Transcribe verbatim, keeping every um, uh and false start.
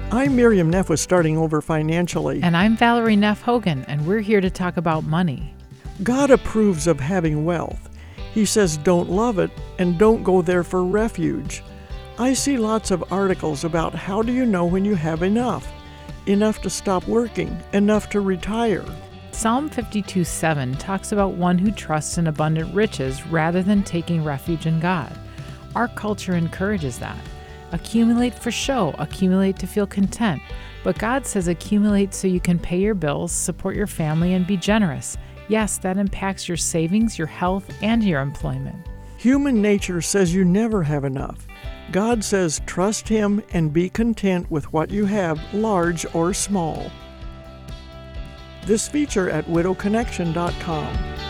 I'm Miriam Neff with Starting Over Financially. And I'm Valerie Neff Hogan, and we're here to talk about money. God approves of having wealth. He says don't love it and don't go there for refuge. I see lots of articles about how do you know when you have enough? Enough to stop working, enough to retire. Psalm fifty-two seven talks about one who trusts in abundant riches rather than taking refuge in God. Our culture encourages that. Accumulate for show, accumulate to feel content. But God says accumulate so you can pay your bills, support your family, and be generous. Yes, that impacts your savings, your health, and your employment. Human nature says you never have enough. God says trust Him and be content with what you have, large or small. This feature at widow connection dot com.